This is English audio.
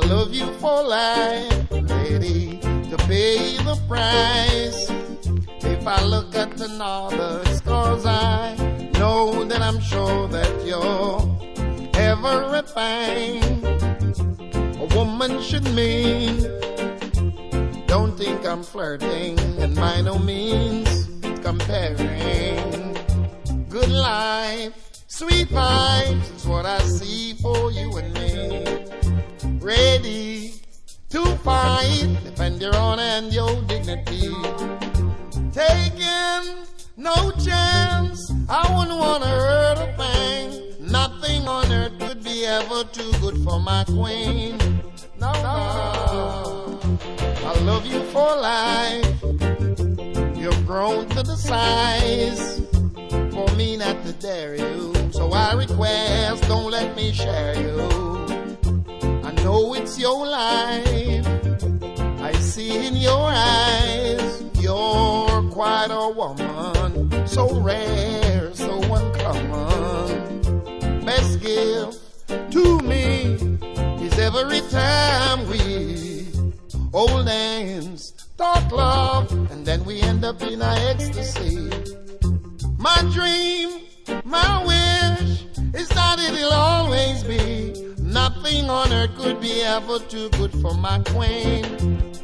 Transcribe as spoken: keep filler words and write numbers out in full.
love you for life, ready to pay the price. If I look at another, it's 'cause I know that I'm sure that you're ever refined. A woman should mean. Don't think I'm flirting, and by no means comparing. Good life, sweet vibes is what I see for you and me. Ready to fight, defend your honor and your dignity. Taking no chance, I wouldn't want to hurt a thing. Nothing on earth could be ever too good for my queen. No, no, I love you for life. You've grown to the size for me not to dare you. So I request, don't let me share you. I know it's your life. I see in your eyes you're quite a woman, so rare, so uncommon. Best gift to me is every time we hold hands, talk love, and then we end up in our ecstasy. My dream, my wish is that it'll always be. Nothing on earth could be ever too good for my queen.